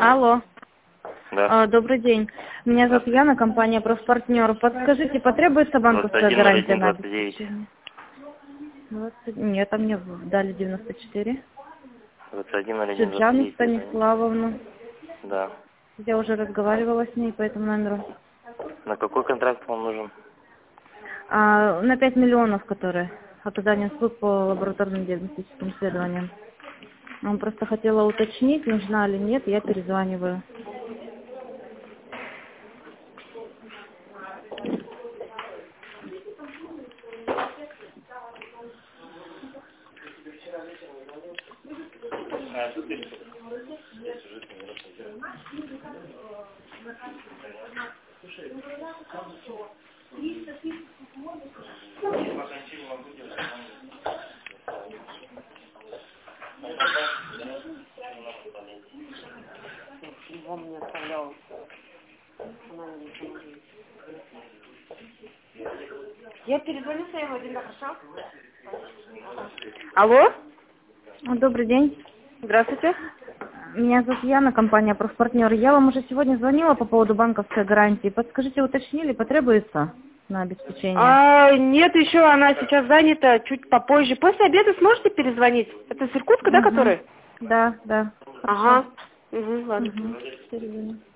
Алло. Да. Добрый день. Меня зовут Яна, компания «Профпартнер». Подскажите, потребуется банковская гарантия на 21 обеспечение? 20... Нет, а мне дали 94. 21 Сюджану 01 Станиславовну. Да. Я уже разговаривала с ней по этому номеру. На какой контракт вам нужен? На 5 миллионов, которые оказание услуг по лабораторным диагностическим исследованиям. Он просто хотела уточнить, нужна или нет, я перезваниваю. Его мне оставлял. Она не поможет. Я перезвоню своему Владимиру, хорошо? Алло? Добрый день. Здравствуйте. Меня зовут Яна, компания «Профпартнер». Я вам уже сегодня звонила по поводу банковской гарантии. Подскажите, уточнили, потребуется на обеспечение? Нет, еще она сейчас занята, чуть попозже. После обеда сможете перезвонить? Это с Иркутска, да, который? Да, да. Ага. Угу, ладно. Перезвоню.